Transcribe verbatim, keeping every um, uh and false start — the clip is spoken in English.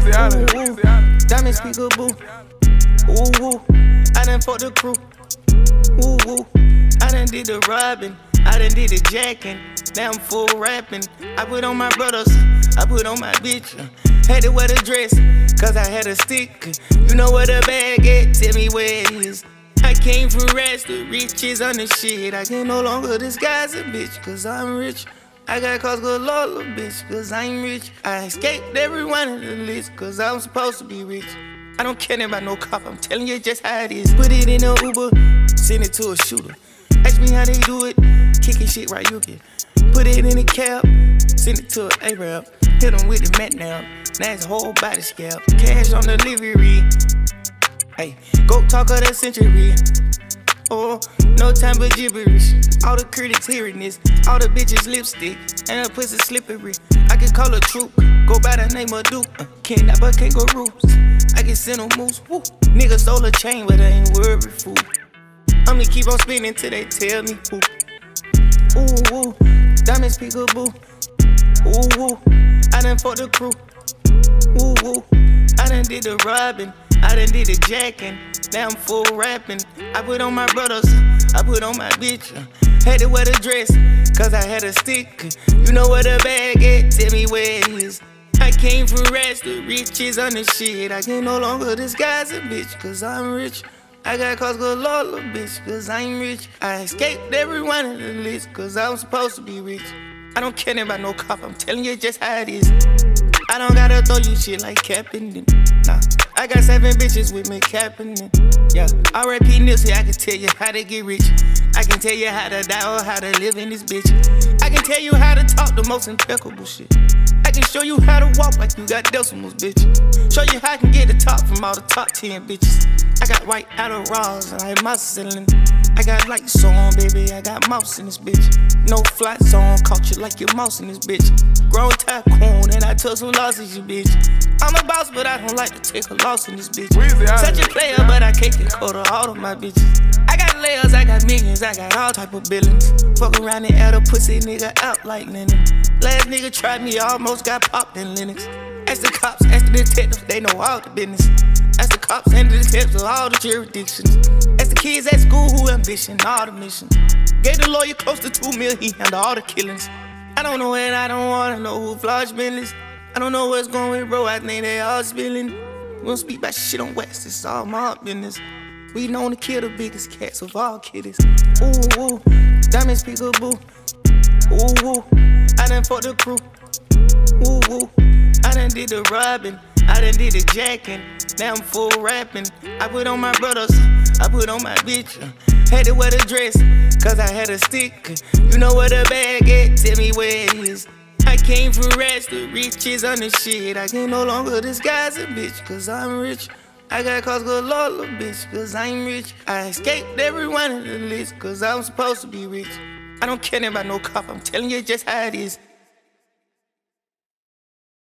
Weezy out of it. Diamonds peekaboo. Ooh, ooh. I done fucked the crew. Ooh, ooh. I done did the robbing. I done did the jacking. Now I'm full rapping. I put on my brothers. I put on my bitch. Had to wear the dress, cause I had a stick. You know where the bag at? Tell me where it is. I came from rats, the riches on the shit. I can no longer disguise a bitch, cause I'm rich. I got cause galore, little bitch, cause I'm rich. I escaped every one of the list, cause I'm supposed to be rich. I don't care about no cop, I'm telling you just how it is. Put it in a Uber, send it to a shooter. Ask me how they do it, kicking shit right you can. Put it in a cab, send it to an A-Rap. Hit him with the mat now, now it's a whole body scalp. Cash on delivery, hey, go talk of that century. Oh, no time but gibberish. All the critics hearing this, all the bitches lipstick, and her pussy slippery. I can call her troop, go by the name of Duke. Uh, kidnap her kangaroos, I can send them moose. Woo. Nigga stole a chain, but I ain't worried, fool. I'ma keep on spinning till they tell me who. Ooh, ooh, diamonds peekaboo. Ooh, ooh, I done fucked the crew. Ooh, ooh, I done did the robbing. I done did the jacking. Now I'm full rapping. I put on my brothers. I put on my bitch. Had to wear the dress, cause I had a stick. You know where the bag at? Tell me where it is. I came from rats, the riches on the shit. I can no longer disguise a bitch, cause I'm rich. I got cause galore, little bitch, cause I'm rich. I escaped every one of the list, cause I'm supposed to be rich. I don't care about no cop, I'm telling you just how it is. I don't gotta throw you shit like Kaepernick. Nah, I got seven bitches with me Kaepernick. Yeah, R I P Nipsey, I can tell you how to get rich. I can tell you how to die or how to live in this bitch. I can tell you how to talk the most impeccable shit. I can show you how to walk like you got decimals, bitch. Show you how I can get the top from all the top ten bitches. I got white Adderalls and I have mouse ceiling. I got lights on, baby, I got mouse in this bitch. No flight zone, caught you like your mouse in this bitch. Grown tycoon and I took some losses, you bitch. I'm a boss, but I don't like to take a loss in this bitch. Such a player, but I can't get caught of all of my bitches. I got layers, I got millions, I got all type of billings. Fuck around and add a pussy nigga out like linen. Last nigga tried me, almost got popped in Linux. Ask the cops, ask the detectives, they know all the business. Ask the cops and the detectives of all the jurisdictions. Ask the kids at school who ambition, all the missions. Gave the lawyer close to two mil, he handled all the killings. I don't know and I don't wanna know who Floyd business. I don't know what's going with bro, I think they all spilling. We don't speak about shit on West, it's all my business. We known to kill the biggest cats of all kitties. Ooh, ooh, diamonds peekaboo. Ooh, ooh, I done fucked the crew. Ooh, ooh, I done did the robbing. I done did the jacking. Now I'm full rapping. I put on my brothers. I put on my bitch. Had to wear the dress, cause I had a stick. You know where the bag at? Tell me where it is. I came from rats, the riches on the shit. I can no longer disguise a bitch, cause I'm rich. I got cause galore, little bitch, cause I'm rich. I escaped every one of the list, cause I'm supposed to be rich. I don't care about no cop, I'm telling you just how it is.